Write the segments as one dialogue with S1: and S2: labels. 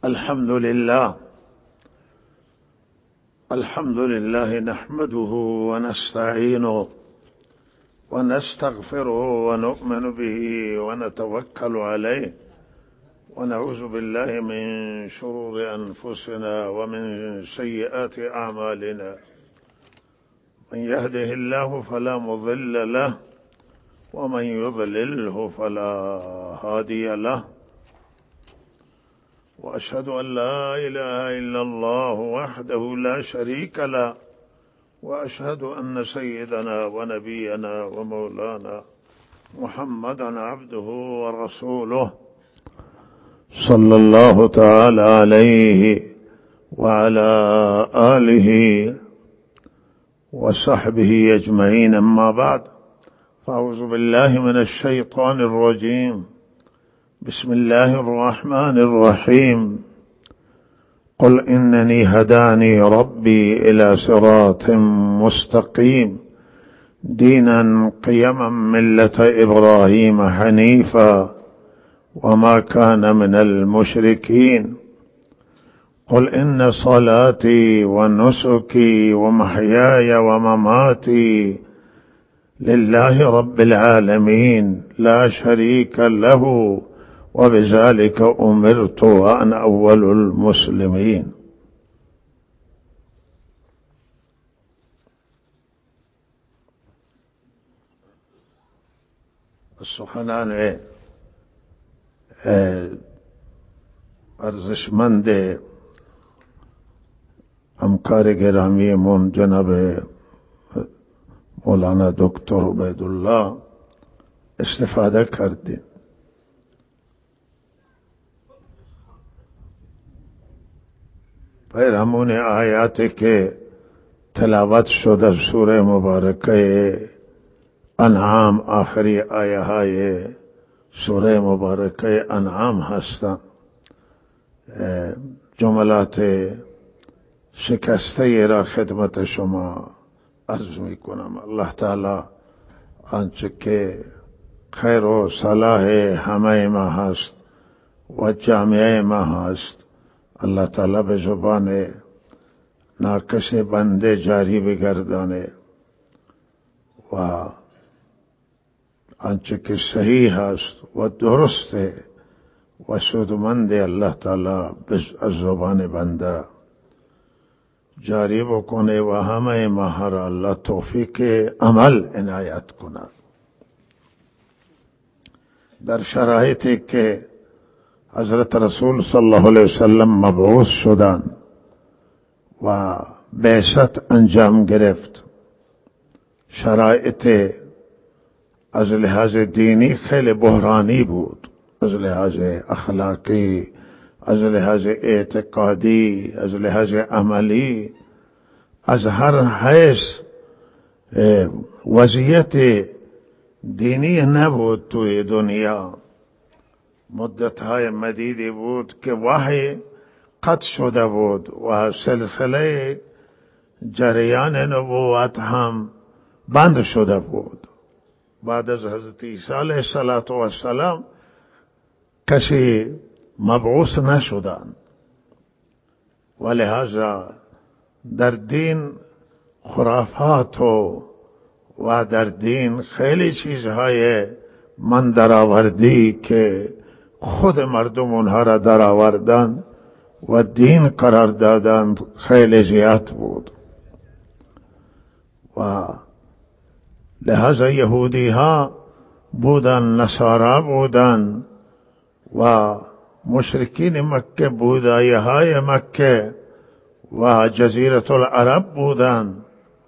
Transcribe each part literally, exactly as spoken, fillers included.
S1: الحمد لله الحمد لله نحمده ونستعينه ونستغفره ونؤمن به ونتوكل عليه ونعوذ بالله من شرور أنفسنا ومن سيئات أعمالنا. من يهده الله فلا مضل له ومن يضلله فلا هادي له، وأشهد أن لا إله إلا الله وحده لا شريك له، وأشهد أن سيدنا ونبينا ومولانا محمدا عبده ورسوله صلى الله تعالى عليه وعلى آله وصحبه أجمعين. أما بعد، فأعوذ بالله من الشيطان الرجيم. بسم الله الرحمن الرحيم. قل إنني هداني ربي إلى صراط مستقيم دينا قيما ملة إبراهيم حنيفا وما كان من المشركين. قل إن صلاتي ونسكي ومحياي ومماتي لله رب العالمين لا شريك له وبذلك أمرت وأنا أول المسلمين. سخنان ارزشمند همکار گرامی من جناب مولانا دکتر عبیدالله استفاده کردیم. پیرامون آیاتی که تلاوت شد از سوره مبارکه انعام، آخری آیه های سوره مبارکه انعام هستند. جملات شکسته را خدمت شما عرض می کنم. الله تعالی آنچه که خیر و صلاح همه ما هست و جامعه ما هست، الله تعالی به زبان ناکس بنده جاری بگردانه و آنچه که صحیح است و درسته و سودمند الله تعالی از زبان بنده جاری بکنه و همه ما را الله توفیق عمل عنایت کند. در شرایطی که حضرت رسول صلی الله علیه وسلم مبعوث شدند و بعثت انجام گرفت، شرایط از لحاظ دینی خیلی بحرانی بود، از لحاظ اخلاقی، از لحاظ اعتقادی، از لحاظ عملی، از هر حیث وضعیت دینی نبود توی دنیا. مدتهای مدیدی بود که وحی قطع شده بود و سلسله جریان نبوت هم بند شده بود. بعد از حضرت عیسی علیه السلام کسی مبعوث نشدند و لہذا در دین خرافات و و در دین خیلی چیزهای من درآوردی که خود مردم اونها را درآوردند و دین قرار دادند خیلی زیاد بود و لہذا یهودی ها بودن، نصارا بودن و مشرکین مکه، بودایی های مکه و جزیره العرب بودن.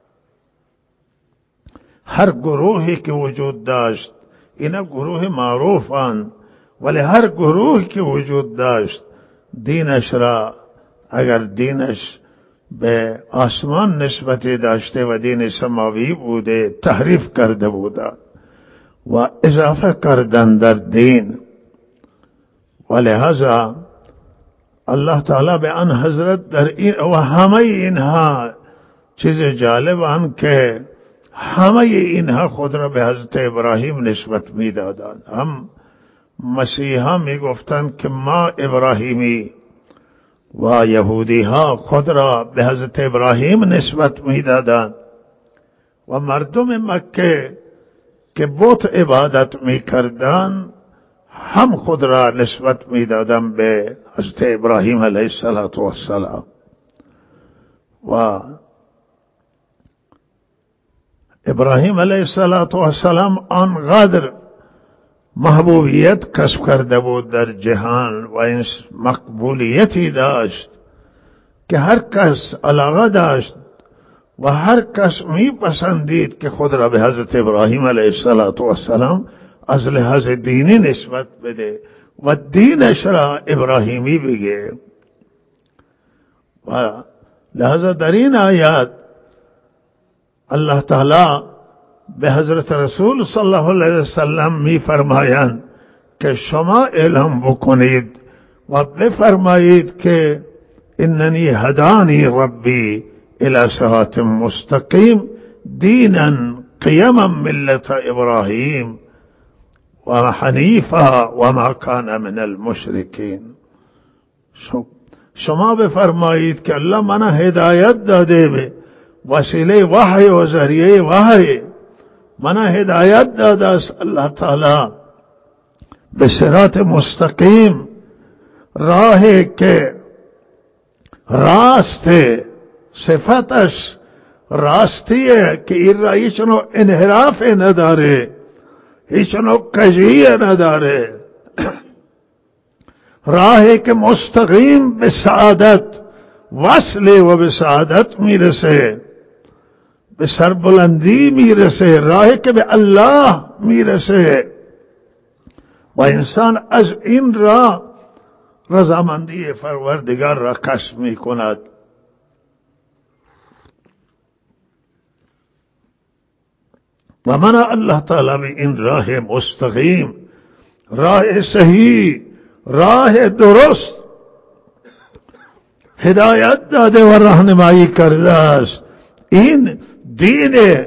S1: هر گروهی که وجود داشت، اینا گروه معروفان، ولی هر گروهی که وجود داشت دینش را، اگر دینش به آسمان نسبتی داشته و دین سماوی بوده، تحریف کرده بودند و اضافه کردن در دین. و لہذا الله تعالی به آن حضرت در این و همه اینها چیز جالب آن که همه اینها خود را به حضرت ابراهیم نسبت می دادند. هم مسیحا می گفتند که ما ابراهیمی و یهودی ها خود را به حضرت ابراهیم نسبت میدادند و مردم مکه که بت عبادت میکردند هم خود را نسبت میدادند به حضرت ابراهیم علیه السلام. و ابراهیم علیه السلام آنقدر محبوبیت کسب کرده بود در جهان و این مقبولیتی داشت که هر کس علاقه داشت و هر کس میپسندید که خود را به حضرت ابراهیم علیه السلام از لحاظ دینی نسبت بده و دینش را ابراهیمی بگه. و لہذا در این آیات الله تعالی به حضرت رسول صلی الله علیه وسلم می فرمایند که شما اعلام بکنید و بفرمایید که اننی هدانی ربی الی صراط مستقیم دینا قیما ملت ابراهیم و حنیفا و ما کان من المشرکین. شما بفرمایید که الله منو هدایت داده به وسیله وحی و ذریعه وحی منو هدایت داده است الله تعالی به صراط مستقیم، راهی که راست صفتش راستیه که این را هیچ نوع انحراف نداره، هیچ نوع کجیه نداره، راهی که مستقیم به سعادت وصله و به سعادت میرسه، به سربلندی میرسه، راهی که به الله میرسه و انسان از این راه رضامندی پروردگار را کسب میکند. و من الله تعالی به این راه مستقیم، راه صحیح، راه درست هدایت داده و راهنمایی کرده است. این دین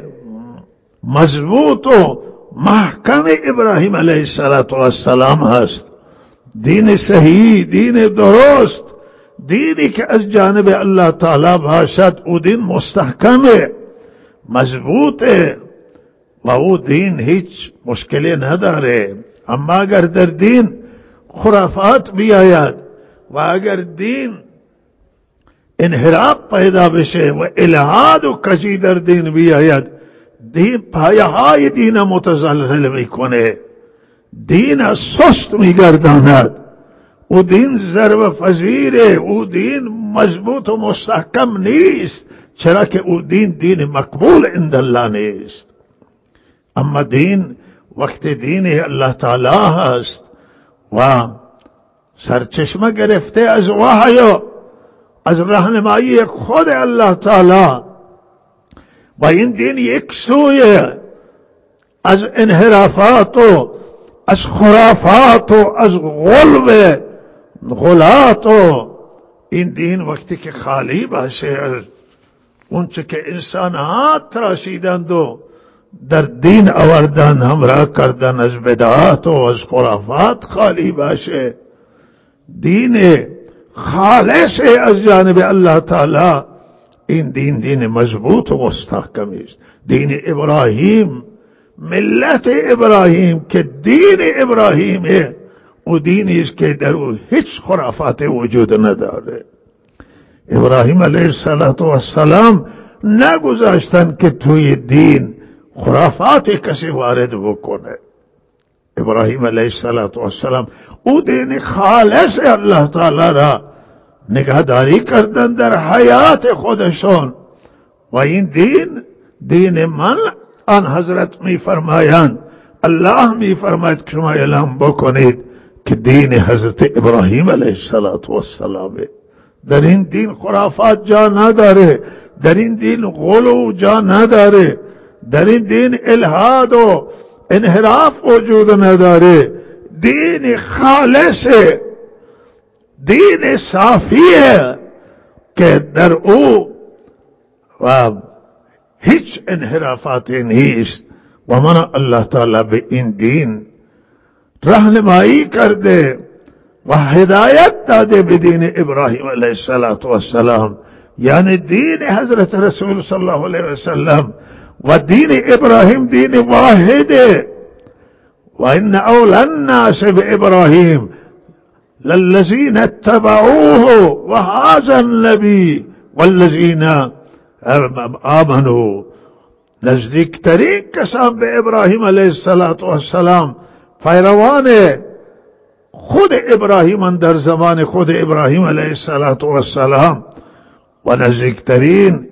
S1: مضبوط و محکم ابراهیم علیه السلام هست، دین صحیح، دین درست، دینی که از جانب الله تعالی باشد او دین مستحکمه، مضبوطه و او دین هیچ مشکلی نداره. اما اگر در دین خرافات بیاید و اگر دین انحراف پیدا بشه و الحاد و کجی در دین بیاید، دین پایه های دین متزلزل میکنه، دین سست میگرداند، او دین ضرب پذیره، او دین مضبوط و مستحکم نیست، چرا که او دین دین مقبول عند الله نیست. اما دین وقت دین الله تعالی هست و سرچشمه گرفته از وحی از راهنمایی خود الله تعالی و این دین یک سویه از انحرافات و از خرافات و از غلو غلات و این دین وقتی که خالی باشه از اونچه که انسان ها تراشیدند و در دین آوردن همراه کردن از بدعات و از خرافات خالی باشه، دین خالص از جانب الله تعالی، این دین دین مضبوط و مستحکم است. دین ابراهیم، ملت ابراهیم که دین ابراهیمه، او دینی است که در او هیچ خرافات وجود نداره. ابراهیم علیه السلام نگذاشتن که توی دین خرافات کسی وارد بکنه. ابراهیم علیه السلام او دین خالص الله تعالی را نگهداری کردن در حیات خودشون و این دین دین من آن حضرت می فرمایند، الله می فرماید که شما اعلام بکنید که دین حضرت ابراهیم علیه السلام. در این دین خرافات جا نداره، در این دین غلو جا نداره، در این دین الحاد و انحراف وجود نداره، دین خالصه، دین صافیه که در او و هیچ انحرافاتی نیست و من الله تعالی به این دین راهنمایی کرده و هدایت داده به دین ابراهیم علیه السلام، یعنی دین حضرت رسول صلی الله علیه وسلم. و دین ابراهیم دین واحده. و ان اول الناس بابراهیم للذین اتبعوه و هذا النبی والذین آمنوا. نزدیکترین کسان به ابراهیم علیه السلام پیروان خود ابراهیم در زمان خود ابراهیم علیه السلام و نزدیکترین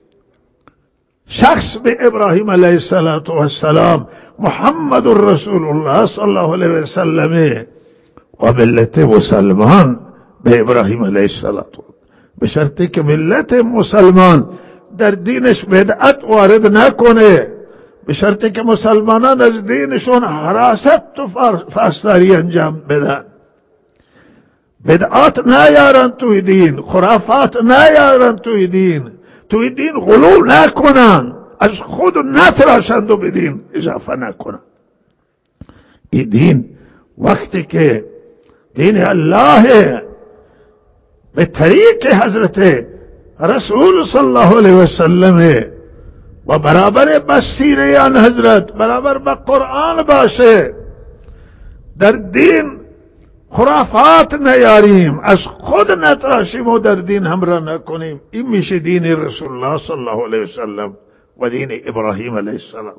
S1: شخص به ابراهیم علیه السلام محمد رسول الله صلی الله علیه وسلم و ملت مسلمان به ابراهیم علیه السلام، به شرطی که ملت مسلمان در دینش بدعت وارد نکنه، به شرطی که مسلمانان از دینشون حراست و فاسداری انجام بدن، بدعات نیارن توی دین، خرافات نیارن توی دین، توی دین غلو نکنن، از خود نتراشند و به دین اضافه نکنن. این دین وقتی که دین الله به طریق حضرت رسول صلی الله علیه وسلم و برابر بسیره آن حضرت، برابر با قرآن باشه، در دین خرافات نیاریم، از خود نتراشیم و در دین همراه نکنیم، این میشه دین رسول الله صلی الله علیه وسلم و دین ابراهیم علیه السلام.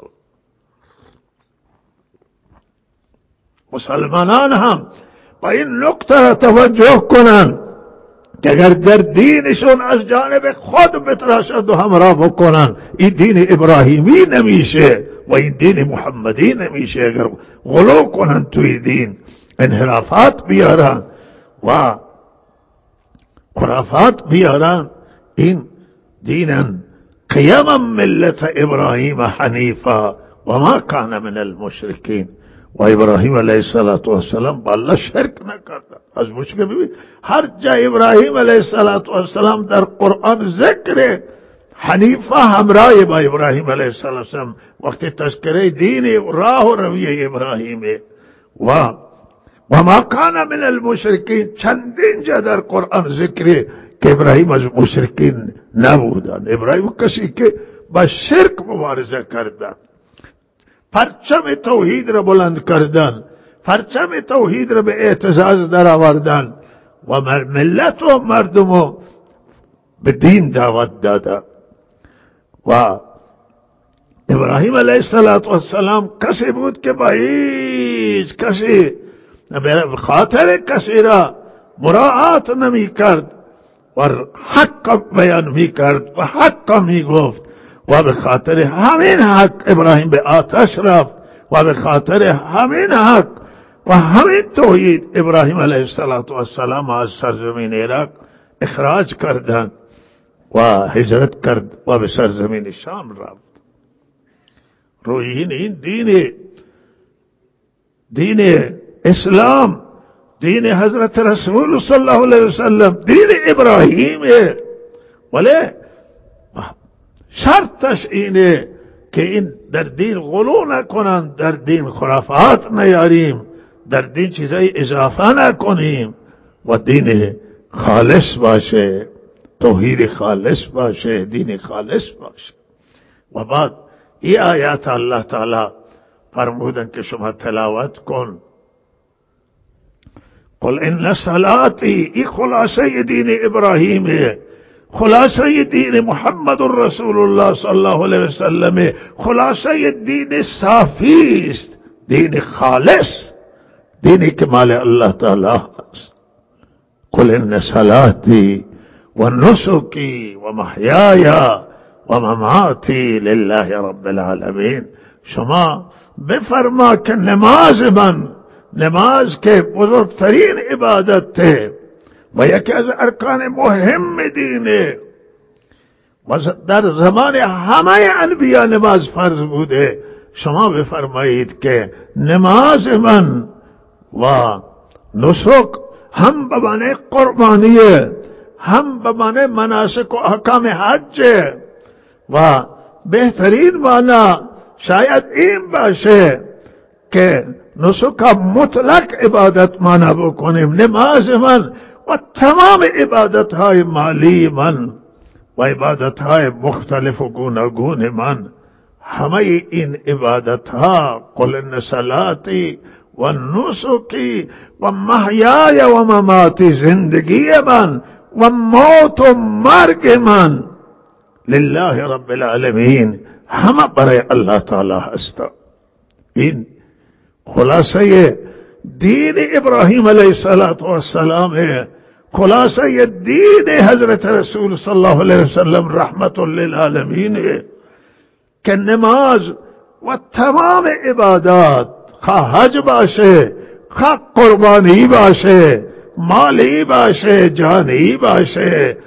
S1: مسلمانان هم با این نکته را توجه کنند که اگر در دینشون از جانب خود بتراشند و همراه بکنن، این دین ابراهیمی نمیشه و این دین محمدی نمیشه. اگر غلو کنن توی دین، انحرافات بیارن و خرافات بیارن، این دینن قیما ملت ابراهیم حنیفا و ما کان من المشرکین. و ابراهیم علیه السلام با الله شرک نکرد. از مشکل ببین هر جا ابراهیم علیه السلام در قرآن ذکر حنیفه همراه با ابراهیم علیه السلام، وقتی تذکره دین راه و رویه ابراهیمه. و و ما کان من المشرکین، چندین جا در قرآن ذکر که ابراهیم از مشرکین نبودن. ابراهیم کسی که با شرک مبارزه کردن، پرچم توحید را بلند کردن، پرچم توحید را به اعتزاز در آوردن و ملت و مردم را به دین دعوت دادن. و ابراهیم علیه السلام کسی بود که با هیچ کسی به خاطر کسی را مراعات نمی کرد و حق بیان می کرد و حق می گفت و به خاطر همین حق ابراهیم به آتش رفت و به خاطر همین حق و همین توحید ابراهیم علیه السلام از سرزمین عراق اخراج کردند و هجرت کرد و به سرزمین شام رفت. روی این دین دین اسلام، دین حضرت رسول صلی الله علیه وسلم، دین ابراهیمه، ولی شرطش اینه که این در دین غلو نکنن، در دین خرافات نیاریم، در دین چیزای اضافه نکنیم و دین خالص باشه، توحید خالص باشه، دین خالص باشه. و بعد این آیات الله تعالی فرمودن که شما تلاوت کن. قل ان صلاتی، این خلاصه دین ابراهیمه، خلاصه دین محمد رسول الله صلی الله علیه وسلم، خلاصه دین صافی است، دین خالص، دینی که مال الله تعالی است. قل ان صلاتی و نسکی و محیای و مماتی لله رب العالمین. شما بفرما که نماز من، نماز که بزرگترین عبادت ہے و یکی از ارکان مهم دینه و در زمان همه انبیا نماز فرض بوده، شما بفرمایید که نماز من و نسک هم به معنی قربانیه، هم به معنی مناسک و احکام حج و بهترین معنی شاید این باشه که نسک مطلق عبادت من بکنیم، نماز من و تمام عبادت های مالی من و عبادت های مختلف و گوناگون من، همه این عبادت ها قل ان صلاتی و نسکی و محیای و مماتی، زندگی من و موت و مرگ من لله رب العالمین، همه برای الله تعالی هست. این خلاصه دین ابراهیم علیه السلام ہے، خلاصه دین حضرت رسول صلی اللہ علیہ وسلم رحمت للعالمین ہے کہ نماز و تمام عبادات، خواہ حج باشه، خواہ قربانی باشه، مالی باشه، جانی باشه،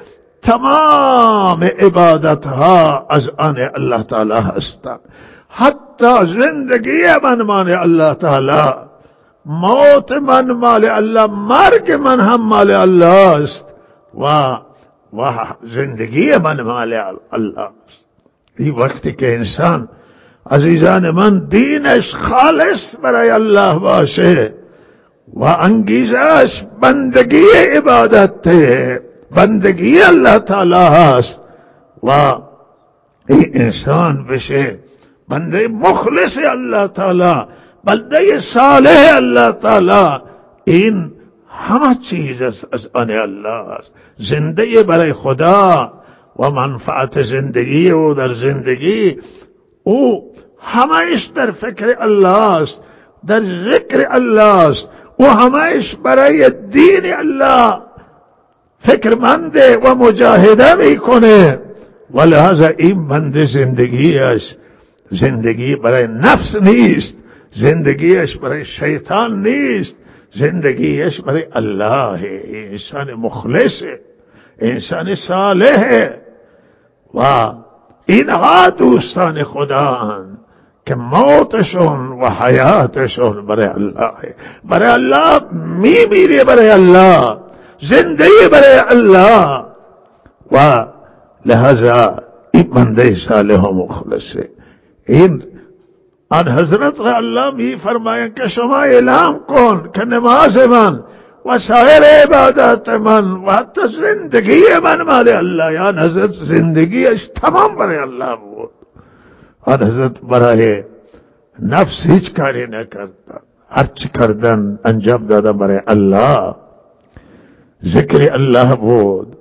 S1: تمام عبادت ها از آن الله تعالی هستند. حتی زندگی من مال الله تعالی، موت من مال الله، مرگ من هم مال الله است و و زندگی من مال الله است. این وقتی که انسان عزیزان من دینش خالص برای الله باشه و انگیزش بندگی عبادت ہے، بندگی اللہ تعالی هست و این انسان بشه بنده مخلص اللہ تعالی، بنده صالح اللہ تعالی، این همه چیز از آن الله است. زنده برای خدا و منفعت زندگی او در زندگی او همهش در فکر الله است، در ذکر الله است و همهش برای دین الله فکرمنده و مجاهده میکنه. و لحاظا این بنده زندگیش زندگی برای نفس نیست، زندگیش برای شیطان نیست، زندگیش برای الله. انسان مخلص، انسان صالح و اینها دوستان خدا که موتشون و حیاتشون برای الله، برای الله میمیره، برای الله زندگی برای الله و لہذا این بنده صالح و مخلصه. این آن حضرت را الله می فرماید که شما اعلام کن که نماز من و سایر عبادت من و حتی زندگی من مال الله. یا حضرت زندگیش تمام برای الله بود. آن حضرت برای نفس هیچ کاری نکرد، هرچی کردن انجام دادن برای الله. ذکر الله بود،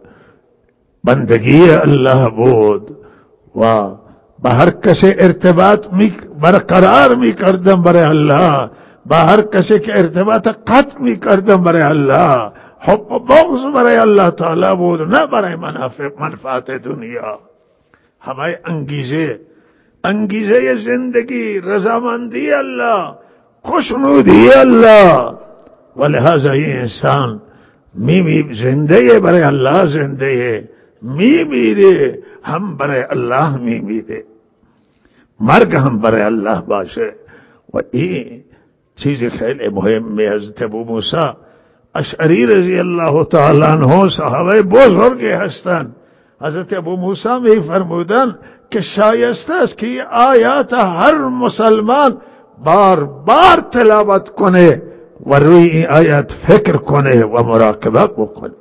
S1: بندگی الله بود و با هر کسی ارتباط می برقرار می کردم برای الله، با هر کسی که ارتباط قطع می کردم برای الله. حب و بغض برای الله تعالی بود، نه برای منافع منفعت دنیا. همه انگیزه انگیزه زندگی رضامندی الله، خوشنودی الله. و لہذا این انسان میمی زنده برای الله، زنده میمیره هم برای الله میمیره، مرگ هم برای الله باشه. و این چیز خیلی مهمه. حضرت ابو موسی اشعری رضی الله تعالی عنه صحابه بزرگی هستند. حضرت ابو موسی می فرمودن که شایسته است که این آیات هر مسلمان بار بار تلاوت کنه و روی این آیات فکر کنه و مراقبه بکنه.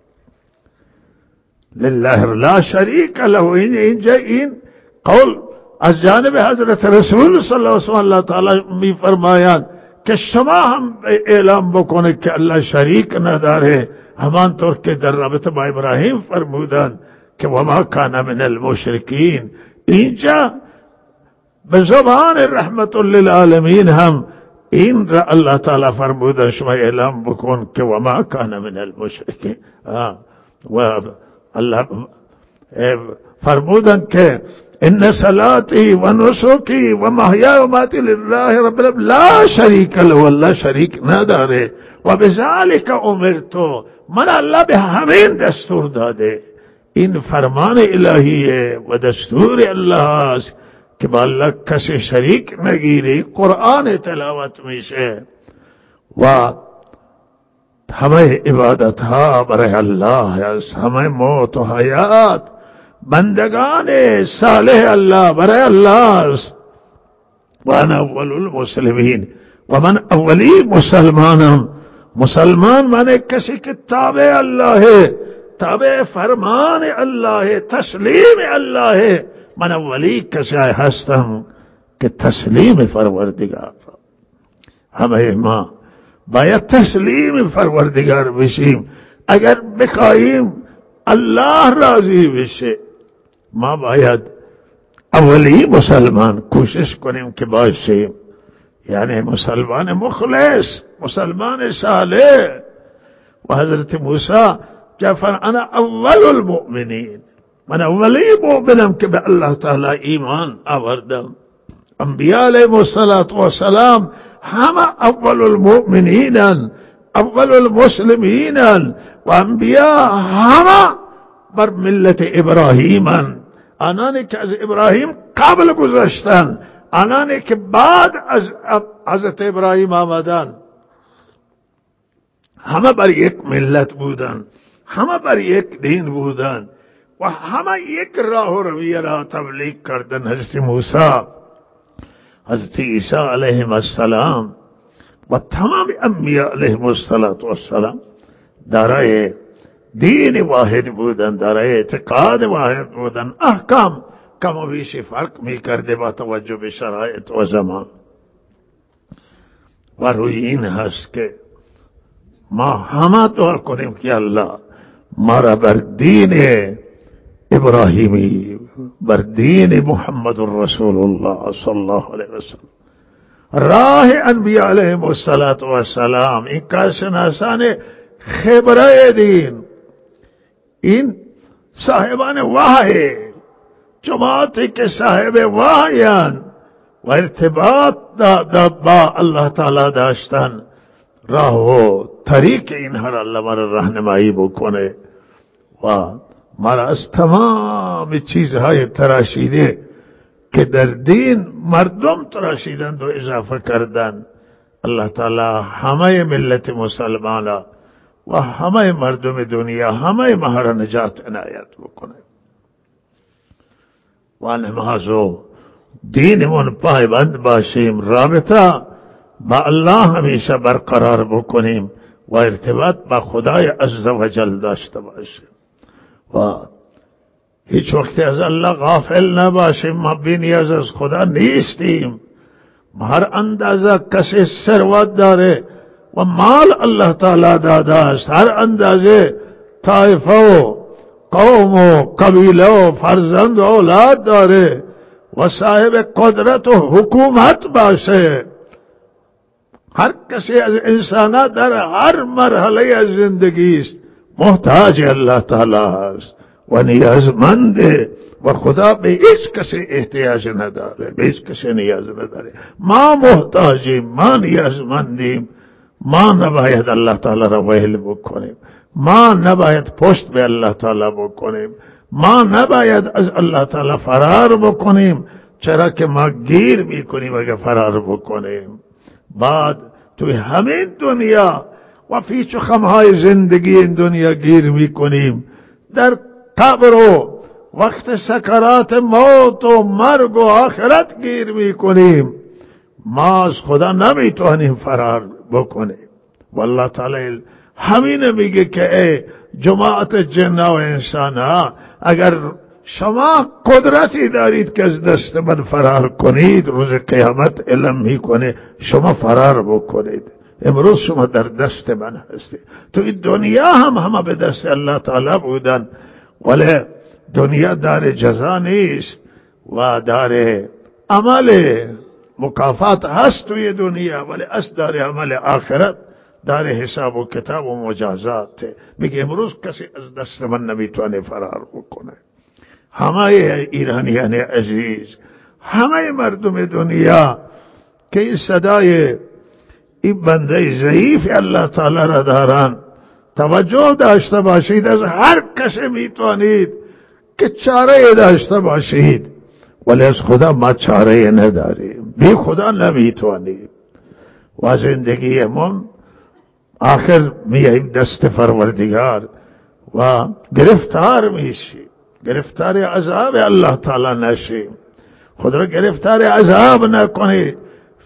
S1: لله لا شریک له. این اینجا این قول از جانب حضرت رسول صلی اللہ علیہ وسلم اللہ تعالی می فرمایند که شما هم اعلام بکنه که الله شریک نداره، همانطور که در رابطه با ابراهیم فرمودند که وما کان من المشرکین. اینجا به زبان رحمت للعالمین هم این را الله تعالی فرمودند شما اعلام بکن که وما کان من المشرکین. و الله فرمودند که ان صلاتی و نسکی و محیای و ماتی لله رب العالمین لا شریک له، الله شریک نداره. و بذالک امرتو، من الله به همین دستور داده. این فرمان الهیه و دستور الله است که با الله کسی شریک نگیری. قرآن تلاوت میشه و همه عبادت ها برای الله است، همه موت و حیات بندگان صالح الله برای الله است. و انا اول المسلمین. و من اولی مسلمانم. مسلمان معنی کسی که تابع الله، تابع فرمان الله، تسلیم الله. من اولی کسی هستم که تسلیم پروردگار. همه ما باید تسلیم پروردگار بشیم. اگر بخواهیم الله راضی بشه، ما باید اولی مسلمان کوشش کنیم که باشیم. یعنی مسلمان مخلص، مسلمان صالح. و حضرت موسی جفر انا اول المؤمنین، من اولی مؤمنم که به الله تعالی ایمان آوردم. انبیاء علیهم السلام همه اول المؤمنین، اول المسلمین، و انبیاء همه بر ملت ابراهیم، آنانی که از ابراهیم قبل گذشتن، آنانی که بعد از حضرت ابراهیم آمدن، همه بر یک ملت بودن، همه بر یک دین بودن و همه یک راه و رویه را تبلیغ کردن. حضرت موسی، حضرت عیسی علیهم السلام و تمام انبیاء علیهم السلام دارای دین واحد بودن، دارای اعتقاد واحد بودن. احکام کم و بیش فرق می کرده با توجه به شرایط و زمان. و روی این هست که ما همه دعا کنیم که الله ما را بر دین ابراهیمی، بر دین محمد رسول الله صلی الله علیه وسلم، راه انبیاء علیهم السلام، این کارشناسان خبره دین، این صاحبان وحی، جماعتی که صاحب وحیان و ارتباط دا دا با الله تعالی داشتن، راه و طریق اینها را الله مرا راهنمایی بکنه و مرا از تمام چیزهای تراشیده که در دین مردم تراشیدند و اضافه کردند، الله تعالی همه ملت مسلمان و همه مردم دنیا، همه ما را نجات عنایت بکنه و نماز و دینمون پایبند باشیم، رابطه با الله همیشه برقرار بکنیم و ارتباط با خدای عزوجل داشته باشیم و هیچ وقت از الله غافل نباشیم. ما بی نیاز از خدا نیستیم. هر اندازه کسی ثروت داره و مال الله تعالی داده است، هر اندازه طایفه و قوم و قبیله و فرزند و اولاد داره و صاحب قدرت و حکومت باشه، هر کسی از انسانات در هر مرحله از زندگی است محتاج الله تعالی است و نیازمنده و خدا به هیچ کسی احتیاج نداره، به هیچ کسی نیاز نداره. ما محتاجیم، ما نیازمندیم. ما نباید الله تعالی را ویل بکنیم، ما نباید پشت به الله تعالی بکنیم، ما نباید از الله تعالی فرار بکنیم، چرا که ما گیر میکنیم اگر فرار بکنیم. بعد توی همین دنیا و پیچ و خمهای زندگی این دنیا گیر میکنیم، در قبر و وقت سکرات موت و مرگ و آخرت گیر میکنیم. ما از خدا نمیتونیم فرار بکنیم. والله تعالی همین میگه که ای جماعت جن و انسان ها، اگر شما قدرتی دارید که از دست من فرار کنید، روز قیامت علم میکنه شما فرار بکنید. امروز شما در دست من هستید. تو این دنیا هم همه به دست الله تعالی بودن، ولی دنیا دار جزا نیست و دار عمل مکافات هست توی دنیا، ولی از دار عمل آخرت دار حساب و کتاب و مجازات. میگه امروز کسی از دست من نمیتونه فرار بکنه. همه ایرانیان عزیز، همه مردم دنیا که این صدای این بنده ضعیف الله تعالی را دارن، توجه داشته باشید. از هر کسی میتونید که چاره داشته باشید، ولی از خدا ما چاره نداریم، بی خدا نمیتونیم. و زندگی من آخر میاییم دست پروردگار و گرفتار میشیم، گرفتار عذاب الله تعالی نشیم. خود را گرفتار عذاب نکنید.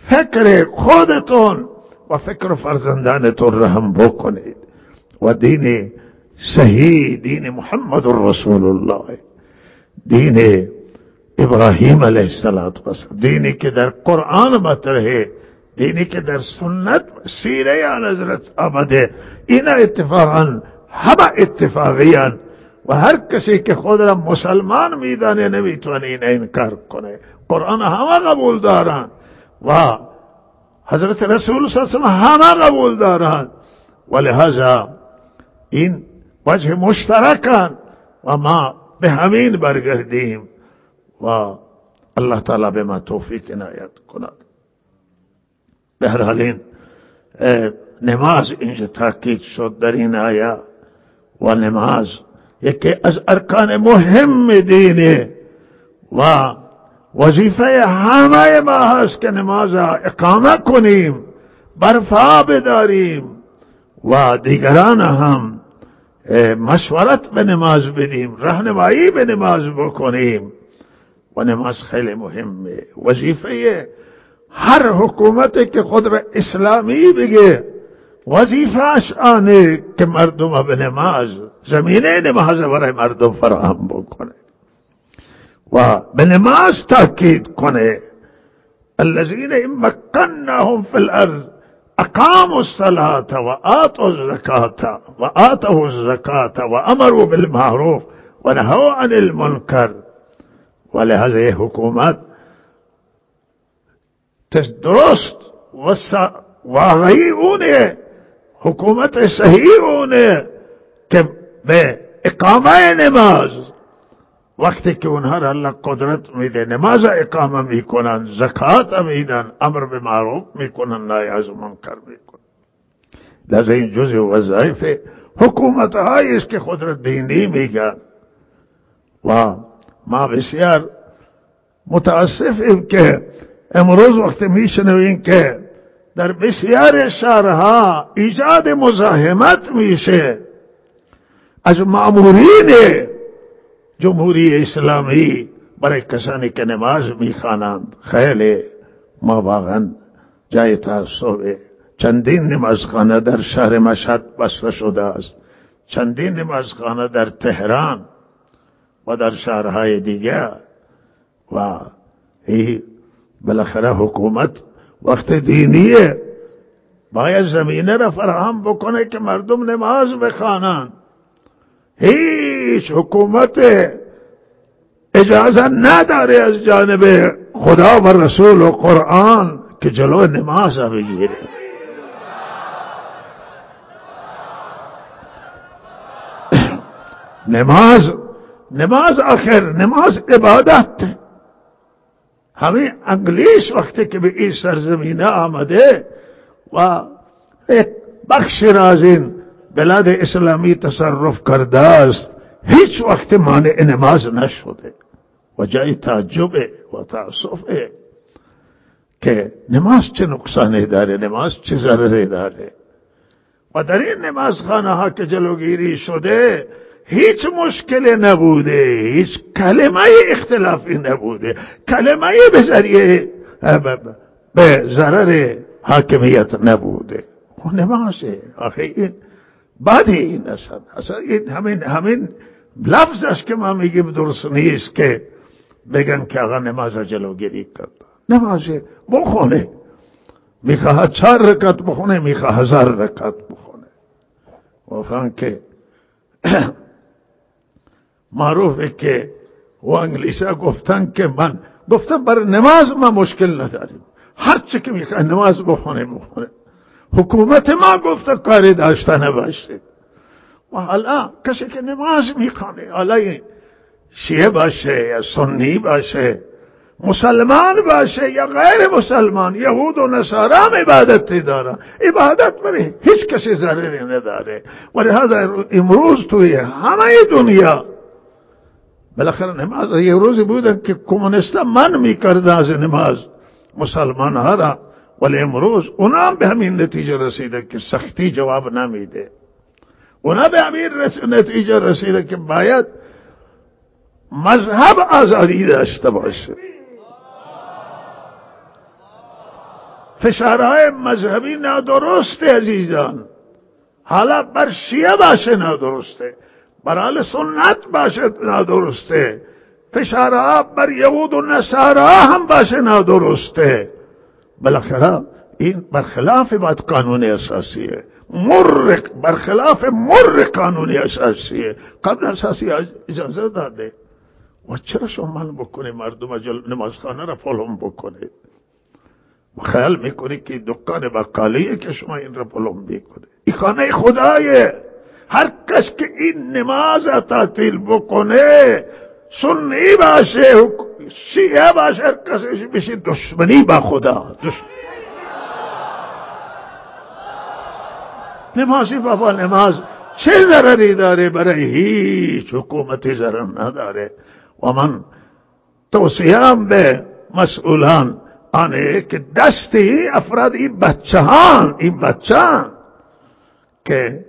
S1: فکر خودتون و فکر فرزندانتون را هم بکنید و دین صحیح دین محمد رسول الله، دین ابراهیم علیه السلام، دینی که در قرآن مطرحه، دینی که در سنت سیره آن حضرت آمده، اینا اتفاقا همه اتفاقیان و هر کسی که خود را مسلمان میدانه نمیتونه این انکار کنه. قرآن همه قبول دارن و حضرت رسول صلی الله علیه وسلم همه قبول دارن و لہذا این وجه مشترکان و ما به همین برگردیم و الله تعالی به ما توفیق عنایت کند. به هر حال این نماز اینجا تاکید شد در این آیه و نماز یکی از ارکان مهم دینه و وظیفه همه ما هست که نماز اقامه کنیم، برپا بداریم و دیگران هم مشورت به نماز بدیم، راهنمایی به نماز بکنیم و نماز خیلی مهمه. وظیفه هر حکومتی که خود را اسلامی بگه وظیفهش آنه که مردم به نماز، زمینه نماز برای مردم فراهم بکنه و به نماز تاکید کنه. الذين مكناهم في الارض اقاموا الصلاة وآتوا الزكاة وآتوا الزكاة وامروا بالمعروف ونهوا عن المنكر. ولهذا حکومت درست و واقعی اونه، حکومت صحیح اونه که به اقامه نماز وقتی که اونها را الله قدرت میده نماز اقامه میکنن، زکات میدن، امر به معروف میکنن، نهی از منکر میکنن. لذا این جزء وظایف حکومت هایی است که خود را دینی میگن و ما بسیار متاسفیم که امروز وقتی میشنویم که در بسیار شهرها ایجاد مزاحمت میشه از مأمورین جمهوری اسلامی برای کسانی که نماز میخوانند. خیلی ما واقعا جای تأسفه. چندین نمازخانه در شهر مشهد بسته شده است، چندین نمازخانه در تهران و در شهرهای دیگه و این بالاخره حکومت وقت دینیه باید زمینه را فراهم بکنه که مردم نماز بخوانند. هیچ حکومت اجازه نداره از جانب خدا و رسول و قرآن که جلو نماز بگیره. نماز نماز آخر نماز عبادت. همین انگلیس وقتی که به این سرزمینه آمده و یک بخش را از این بلاد اسلامی تصرف کرده است هیچ وقت مانع نماز نشده و جای تعجبه و تأسفه که نماز چه نقصانی داره، نماز چه ضرری داره. و در این نمازخانه ها که جلوگیری شده هیچ مشکلی نبوده، هیچ کلمه اختلافی نبوده، کلمه به ذریعه به ضرر حاکمیت نبوده. و نمازه آخه این بعد این اصلا اصلا این همین همین لفظ است که ما میگیم درست نیست که بگن که آقا نماز جلوگیری کرد. نمازه بخونه، میخواه چهار رکعت بخونه، میخواه هزار رکعت بخونه. و فهم که معروفه که و انگلیسا گفتن که من گفتم بر نماز ما مشکل نداریم، هر چی که میخواه نماز بخونه بخونه. حکومت ما گفته کاری داشته نباشه. و حالا کسی که نماز میخوانه، حالا شیعه باشه یا سنی باشه، مسلمان باشه یا غیر مسلمان، یهود و نصارا هم عبادتی داره، عبادت برای هیچ کسی ضرری نداره. و لحاظا امروز توی همه دنیا بالاخره نماز، یه روزی بودن که کمونیستا من میکرده از نماز مسلمان ها را، ولی امروز اونا هم به همین نتیجه رسیده که سختی جواب نمیده. اونا به همین نتیجه رسیده که باید مذهب آزادی داشته باشه. فشارهای مذهبی نادرسته عزیزان. حالا بر شیعه باشه نادرسته، بر اهل سنت باشه نادرسته، فشارها بر یهود و نصارا هم باشه نادرسته. بالاخره این برخلاف باید قانون اساسیه، مر برخلاف مر قانون اساسیه. قانون اساسی اجازه داده و چرا شما بکنه مردم نمازخانه را پلم بکنه؟ خیال میکنی که دکان بقالیه که شما این را پلم میکنه؟ این خانه خدایه. هر کس که این نماز تعطیل بکنه، سنی باشه شیعه باشه، هر کسش بشه دشمنی با خدا. دشمن. نمازی بابا نماز چه ضرری داره؟ برای هیچ حکومتی ضرر نداره. و من توصیم به مسئولان آنه که دستی افراد این بچه هان این بچه هان که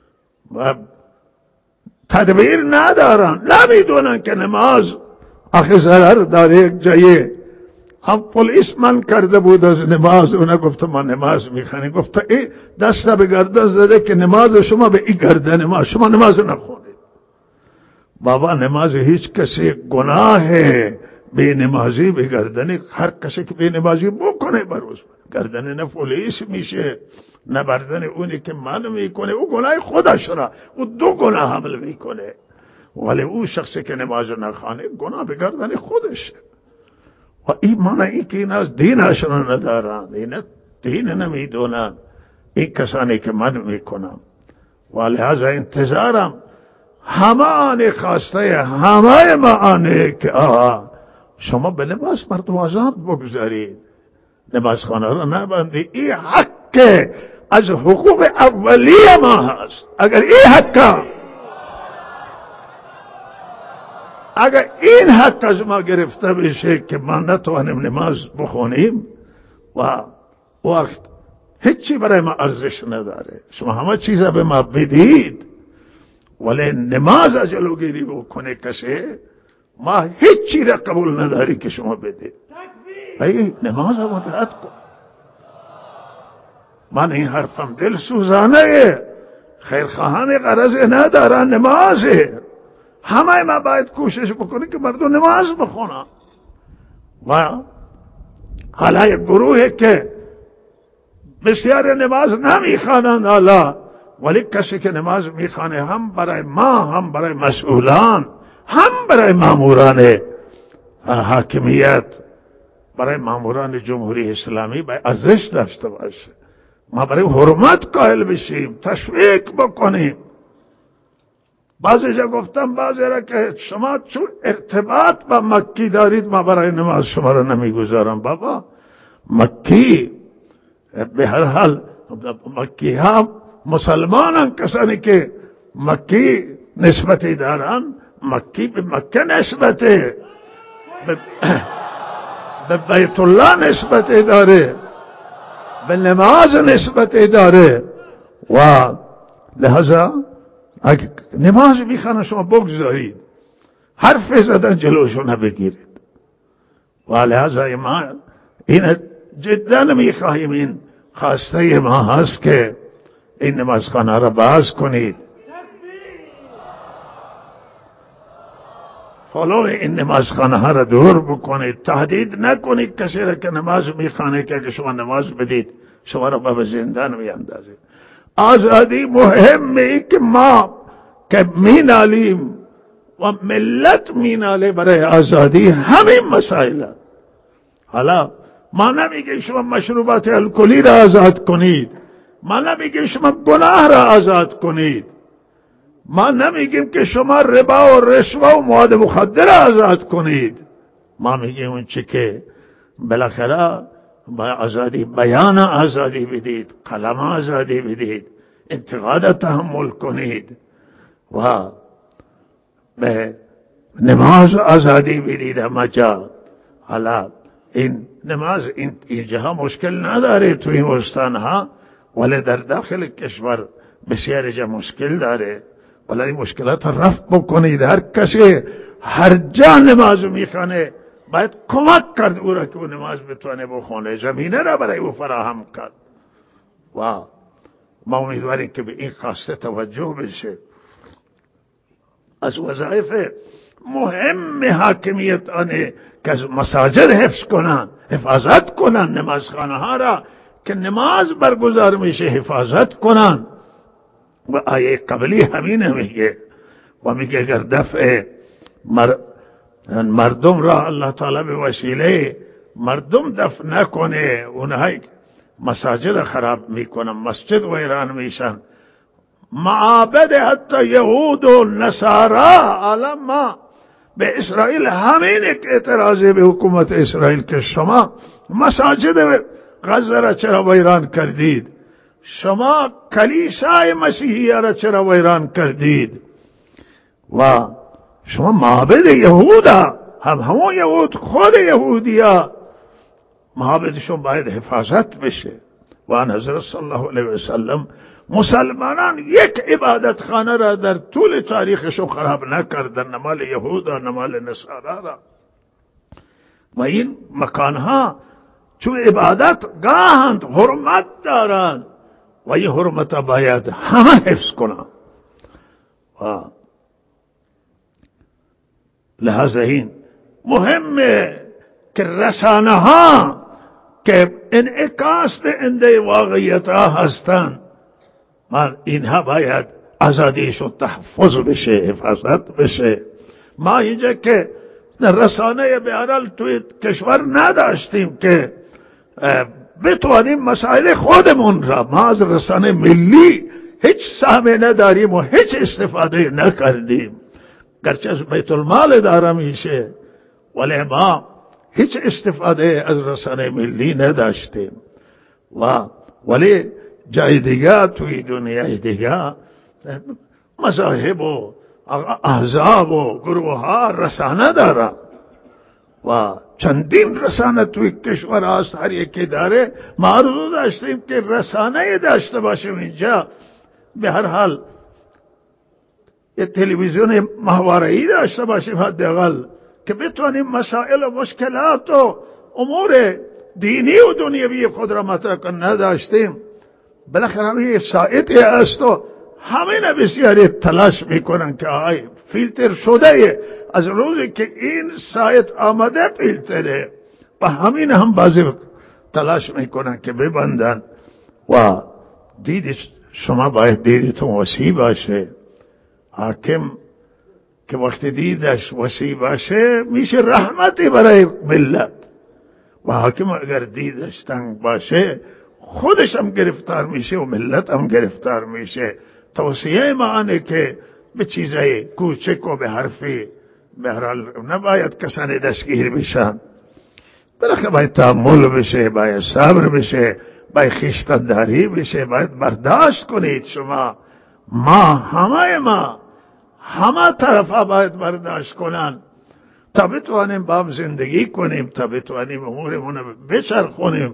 S1: تدبیر ندارن، نمیدونن که نماز آخه ضرر داره. یک جایی هم پلیس من کرده بود از نماز، اونه گفت ما نماز میخوانیم. گفت ای دست به گردن زده که نماز شما به این گردن ما، شما نماز نخونید. بابا نماز هیچ کسی گناه بی نمازی به گردن هر کسی که بی نمازی بکنه بروز گردن نه پلیس میشه نه بردن اونی که من میکنه، او گناه خودش را، او دو گناه حمل میکنه. ولی او شخصی که نماز نخوانه گناه به گردن خودشه. و این معنی این که این از دینش را ندارن، این دین نمیدونن این کسانی که من میکنم. و لحاظا انتظارم همه آنی خواسته همه ما آنی که آه شما به نماز مردم آزاد بگذارید، نماز خانه را نبندید. این حق از حقوق اولیه ما هست. اگر این حق اگر این حق از ما گرفته بشه که ما نتوانیم نماز بخونیم و وقت هیچی برای ما ارزش نداره. شما همه چیز به ما بدید ولی نماز از جلوگیری بکنه کسی، ما هیچی را قبول نداری که شما بدید. ای نماز هم رعایت کن. من این حرفم دل سوزانه، خیرخواهان غرض ندارن، نمازه. همه ما باید کوشش بکنیم که مردم نماز بخونن. و حالا یک گروه که بسیار نماز نمیخوانند حالا، ولی کسی که نماز میخوانه هم برای ما، هم برای مسئولان، هم برای ماموران حاکمیت، برای ماموران جمهوری اسلامی باید ارزش داشته باشه. ما برای حرمت قائل بشیم، تشویق بکنیم. بعضی جا گفتم بعضی را که شما چون ارتباط با مکی دارید ما برای نماز شما را نمیگذارم. بابا مکی به هر حال مکی ها مسلمانان، کسانی که مکی نسبتی دارن، مکی به مکه نسبته، به بیت الله نسبتی داره، به نماز نسبتی داره. و لحظا اگه نماز میخوانه شما بگذارید، حرف زدن جلوشو نبگیرید. و لحظا ما این جدا میخواهیم، این خواسته ما هست که این نمازخانه را باز کنید. فالو این نمازخانه ها را دور بکنید. تهدید نکنید کسی را که نماز میخوانه که اگه شما نماز بدید شما را به زندان میاندازید. آزادی مهمه که ما که مینالیم و ملت میناله برای آزادی همین مسائل. حالا ما نمیگیم شما مشروبات الکلی را آزاد کنید، ما نمیگیم شما گناه را آزاد کنید، ما نمیگیم که شما ربا و رشوه و مواد مخدر را آزاد کنید. ما میگیم اون چی که بالاخره با آزادی بیان آزادی بدید، کلام آزادی بدید، انتقاد تحمل کنید و به نماز آزادی بدید همه جا. حالا این نماز این اینجا مشکل نداره تو این استان ها، ولی در داخل کشور بسیار جا مشکل داره. ولی این مشکلات رفع بکنید. هر کسی هر جا نماز میخوانه باید کمک کرد او را که او نماز بتونه بخونه، زمینه را برای او فراهم کرد. و ما امیدواریم که به این خواسته توجه بشه. از وظایف مهم حاکمیت آنه که از مساجد حفظ کنن، حفاظت کنن نمازخانه ها را که نماز برگزار میشه حفاظت کنن. و آیه قبلی همینه میگه و میگه اگر دفع مر... مردم را الله تعالی به وسیله مردم دفع نکنه، اونهایی مساجد خراب میکنن، مسجد ویران میشن، معابد حتی یهود و نصارا. عالم ما به اسرائیل همین یک اعتراضی به حکومت اسرائیل که شما مساجد غزه را چرا ویران کردید، شما کلیسای مسیحی را چرا ویران کردید و شما معابد یهودا، هم همون یهود خود یهودیا معابدشون باید حفاظت بشه. و آن حضرت صلی الله علیه وسلم مسلمانان یک عبادت خانه را در طول تاریخشون خراب نکردن، نه مال یهودا نه مال نصارا را. و این مکانها چون عبادت گاهند حرمت دارند و این حرمت باید همه حفظ کنند. و لحاظا این مهمه که رسانه ها که انعکاس دهنده واقعیت ها هستند، من اینها باید آزادیشون تحفظ بشه، حفاظت بشه. ما اینجا که در رسانه بهرحال توی کشور نداشتیم که بتوانیم مسائل خودمون را، ما از رسانه ملی هیچ سهمی نداریم و هیچ استفاده نکردیم، گرچه از بیت المال داره میشه ولی ما هیچ استفاده از رسانه ملی نداشتیم. و ولی جای دیگه توی دنیای دیگه مذاهب و احزاب و گروه ها رسانه داره و چندین رسانه توی کشور هست، هر یکی داره. ما آرزو داشتیم که رسانه داشته باشیم اینجا، به هر حال یه تلویزیون ماهواره‌ای داشته باشیم حداقل که بتونیم مسائل و مشکلات و امور دینی و دنیوی خود را مطرح کنیم. نداشتیم. بالاخره یه سایتی است و همین بسیاری تلاش میکنن که آی فیلتر شده، از روزی که این سایت آمده فیلتره و همین هم بعضی تلاش میکنن که ببندن. و دید شما باید دیدتون وسیع باشه. حاکم که وقتی دیدش وسیع باشه میشه رحمتی برای ملت، و حاکم اگر دیدش تنگ باشه خودش هم گرفتار میشه و ملت هم گرفتار میشه. توصیه ما آنه که به چیزای کوچک و به حرفی به هر حال نباید کسانی دستگیر بشن، بالاخره باید تحمل بشه، باید صبر بشه، باید خویشتن‌داری بشه، باید برداشت کنید. شما ما همه ما همه طرفا باید برداشت کنن تا بتوانیم با هم زندگی کنیم، تا بتوانیم امورمون بچرخونیم.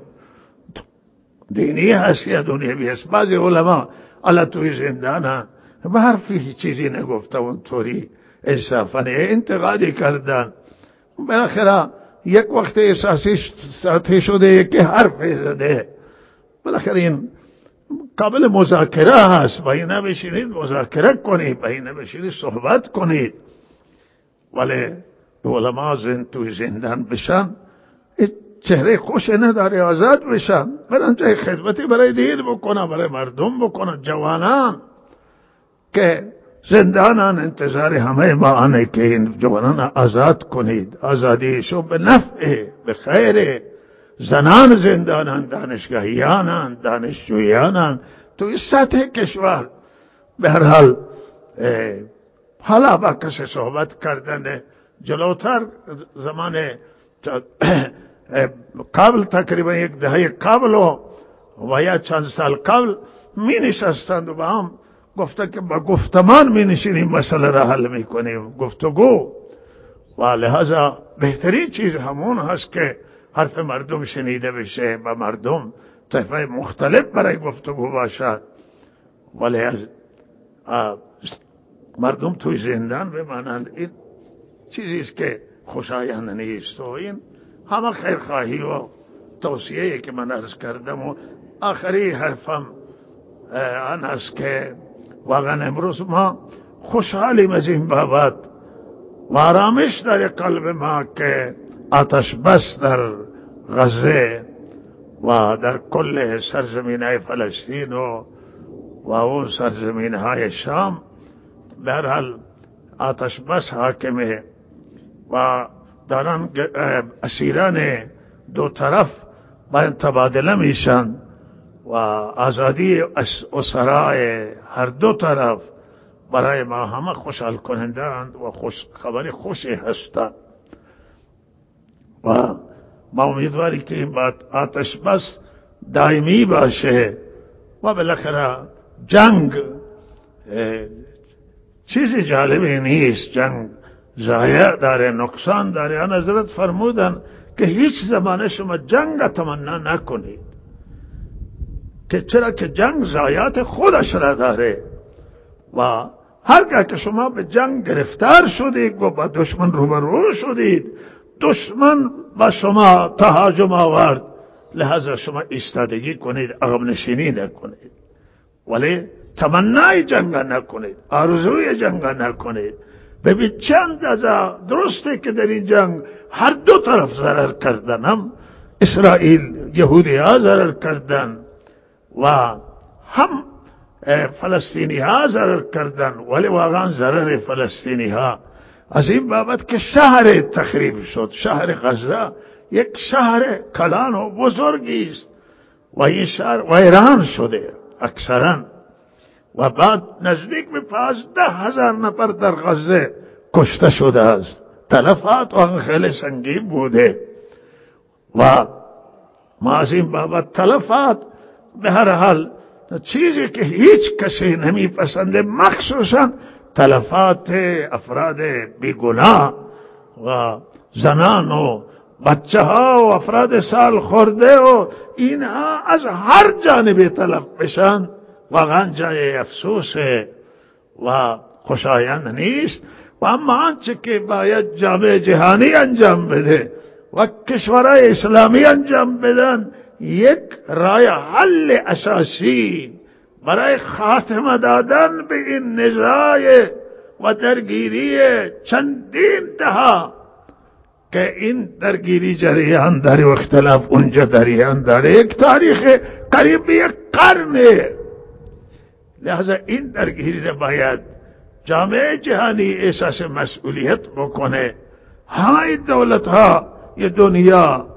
S1: دینی هست یا دنیوی هست. بعضی علما علا توی زندان ها به حرفی چیزی نگفته اونطوری انصافانه انتقادی کردن، بالاخره یک وقت احساسی ساعتی شده یکی حرف زده، بالاخره این قابل مذاکره هست. با این نبشینید مذاکره کنید، با این نبشینید صحبت کنید. ولی علما زند توی زندان بشن چهره خوش نداره، آزاد بشن، برن جای خدمتی برای دین بکنن، برای مردم بکنن. جوانان که زندانان انتظار همه ما آنه که این جوانان آزاد کنید، آزادیشو به نفع به خیر. زنان زندانان، دانشگاهیانان، دانشجویانان توی سطح کشور. به هر حال حالا با کسی صحبت کردن جلوتر زمان قبل تقریبا یک دهه قبل و و یا چند سال قبل می نشستند و با هم گفته که با گفتمان می نشینیم مسئله را حل می کنیم، گفتگو. و لحاظا بهترین چیز همون هست که حرف مردم شنیده بشه، با مردم طیفه مختلف برای گفتگو باشد. ولی از مردم توی زندان بمانند این چیزیست که خوشایند نیست. و این همه خیرخواهی و توصیه‌ای که من عرض کردم و آخری حرفم آن است که واقعا امروز ما خوشحالیم از این بابت و آرامش در قلب ما که آتش بس در غزه و در کل سرزمین های فلسطین و و اون سرزمین های شام در حال آتش بس حاکمه و دارن اسیران دو طرف باید تبادله میشن و آزادی اسرای هر دو طرف برای ما همه خوشحال کنندند و خوش خبری خوشی هستند و ما امیدواری که این آتش بس دائمی باشه و بالاخره جنگ چیزی جالبی نیست. جنگ ضایع داره، نقصان داره. آن حضرت فرمودن که هیچ زمانه شما جنگ تمنا نکنید، که چرا که جنگ ضایعات خودش را داره و هرگاه که شما به جنگ گرفتار شدید و با دشمن روبرو شدید، دشمن با شما تهاجم آورد، لحظه شما ایستادگی کنید، عقب نشینی نکنید، ولی تمنای جنگ نکنید، آرزوی جنگ نکنید. ببین چند اندازه درسته که در این جنگ هر دو طرف ضرر کردن، هم اسرائیل یهودی ها ضرر کردن و هم فلسطینی ها ضرر کردن، ولی واقعا ضرر فلسطینی ها از این بابت که شهر تخریب شد. شهر غزه یک شهر کلان و بزرگی است و این شهر ویران شده اکثرا و بعد نزدیک به پانزده هزار نفر در غزه کشته شده است. تلفات و خیلی سنگین بوده و ما از این بابت تلفات به هر حال چیزی که هیچ کسی نمی پسنده، مخصوصا تلفات افراد بیگناه و زنان و بچه ها و افراد سال خورده و اینها از هر جانب تلف بشن، واقعا جای افسوس و خوشایند نیست. و اما آنچه که باید جامعه جهانی انجام بده و کشورهای اسلامی انجام بدن، یک راه حل اساسی برای خاتمه دادن به این نزاع و درگیری چندین دهه که این درگیری جریان داره و اختلاف اونجا جریان داره، یک تاریخ قریب یک قرنه. لہذا این درگیری را باید جامعه جهانی احساس مسئولیت بکنه. همه دولت ها یہ دنیا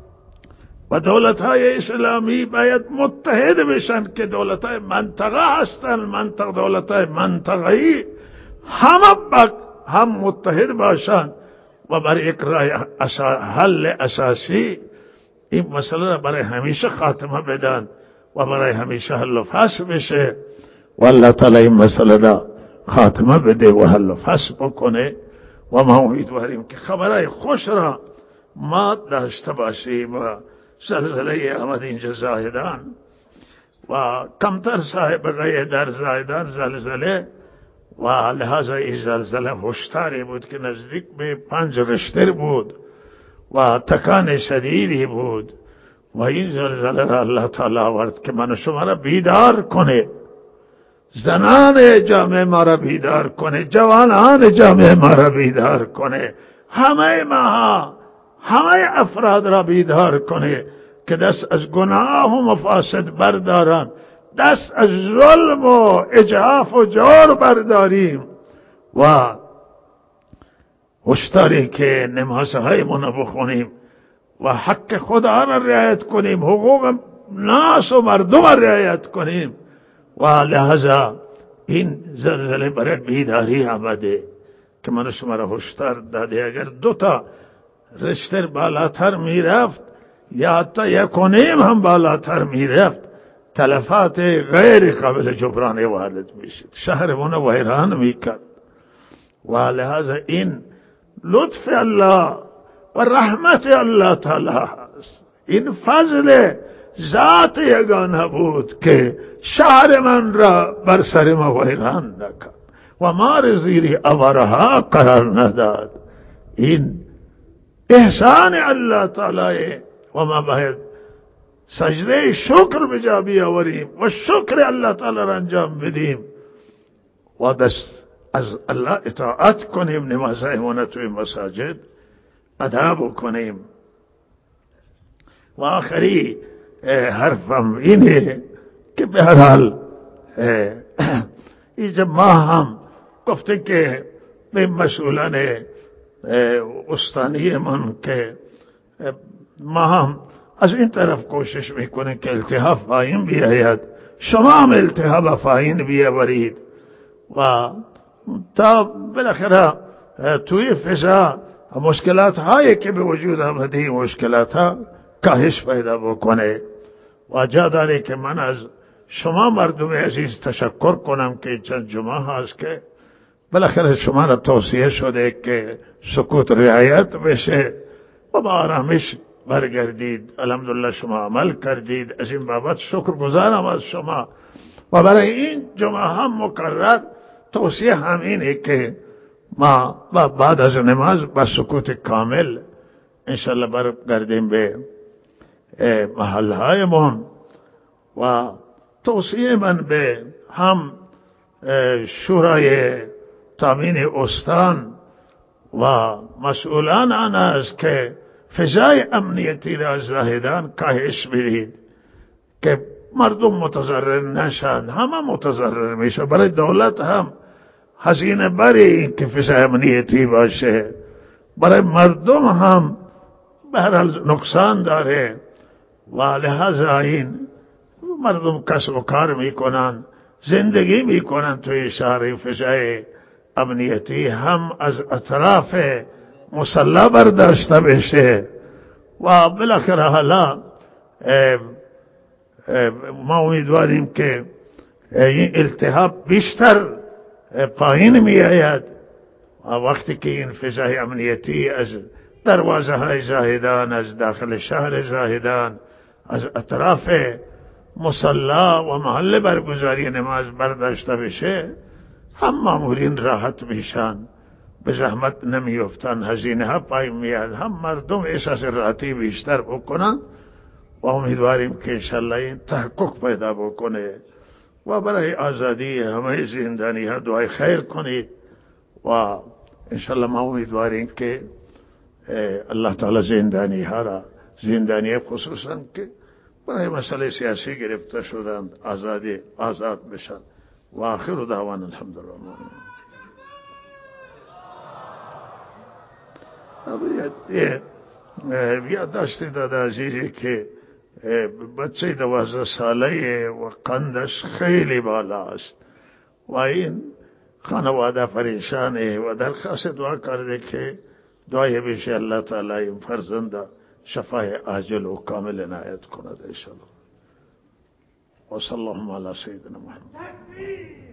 S1: و دولت های اسلامی باید متحد بشن که دولت های منطقه هستن، منطقه دولت های منطقه‌ای همه هم متحد باشن و برای یک راه حل اساسی این مسئله را برای همیشه خاتمه بدن و برای همیشه حل و فصل بشه و الله تعالی این مسئله را خاتمه بده و حل و فصل بکنه. و ما امیدواریم که خبرهای خوش را ما داشته باشیم و زلزله آمد اینجا زاهدان و کمتر سابقه در زاهدان زلزله و لحاظا این زلزله هشداری بود که نزدیک به پنج رشتر بود و تکان شدیدی بود و این زلزله را الله تعالی آورد که من شما را بیدار کنه، زنان جامعه ما را بیدار کنه، جوانان جامعه ما را بیدار کنه، همه ما همه افراد را بیدار کنه که دست از گناه و مفاسد بردارن، دست از ظلم و اجحاف و جور برداریم و هشداری که نمازهای منو بخونیم و حق خدا را رعایت کنیم، حقوق ناس و مردم را رعایت کنیم و لحظه این زلزله برای بیداری آمده که من شما را هشدار داده. اگر دوتا رشتر بالاتر می رفت یا حتی یک و نیم هم بالاتر می رفت، تلفات غیر قابل جبران وارد می شد، شهرمون ویران می کرد. و لحاظ این لطف الله و رحمت الله تعالی است، این فضل ذات یگانه بود که شهر من را بر سر ما ویران نکرد و ما را زیر آوارها قرار نداد. این احسان الله تعالی و ما باید سجده شکر به جا بیاوریم و شکر الله تعالی را انجام بدیم و دست از الله اطاعت کنیم، نمازهایمان توی مساجد ادا بکنیم. و آخری حرفم اینه که به هر حال اینجا ما هم گفته که به مسئولان استانی من که ما هم از این طرف کوشش میکنه که التحاب فاین بیاید، شما هم التحاب فاین بیاورید و تا بالاخره توی فضا مشکلات هایی که به وجود آمده مشکلات ها کاهش پیدا بکنه. و جا داره که من از شما مردم عزیز تشکر کنم که چند جمعه هاست که بالاخره شما را توصیه شده که سکوت رعایت بشه و با آرامش برگردید. الحمدلله شما عمل کردید، از این بابت شکر گزارم از شما. و برای این جمعه هم مکرر توصیه همینه که ما بعد از نماز با سکوت کامل انشالله برگردیم به محلهایمان. و توصیه من به هم شورای تامین استان و مسئولان آن است که فضای امنیتی را از زاهدان کاهش بدید که مردم متضرر نشند. همه متضرر میشه، برای دولت هم هزینه بری که فضای امنیتی باشه، برای مردم هم به هر حال نقصان داره. و لحاظا این مردم کسب و کار میکنن، زندگی میکنن توی شهر، فضای امنیتی هم از اطراف مسلح برداشته بشه. و بالاخره حالا ما امیدواریم که این التحاب بیشتر پایین می آید و وقتی که این فضای امنیتی از دروازه های زاهدان، از داخل شهر زاهدان، از اطراف مصلا و محل برگزاری نماز برداشته بشه، هم مامورین راحت میشن، به زحمت نمیفتن، هزینه ها پایین میاد، هم مردم احساس راحتی بیشتر بکنن. و امیدواریم که انشالله این تحقق پیدا بکنه. و برای آزادی همه زندانی ها دعای خیر کنید. و انشالله ما امیدواریم که الله تعالی زندانی ها را، زندانی خصوصا که برای مسئله سیاسی گرفته شدند، آزادی آزاد بشن. و آخر دعوان الحمدلله. یاد داشتی دادا عزیزی که بچه دوازده ساله و قندش خیلی بالا است و این خانواده پریشانه و درخواست دعا کرده که دعای بشه الله تعالی این فرزند شفای عاجل و کامل عنایت کند انشاءالله. و صلی الله علی سیدنا محمد.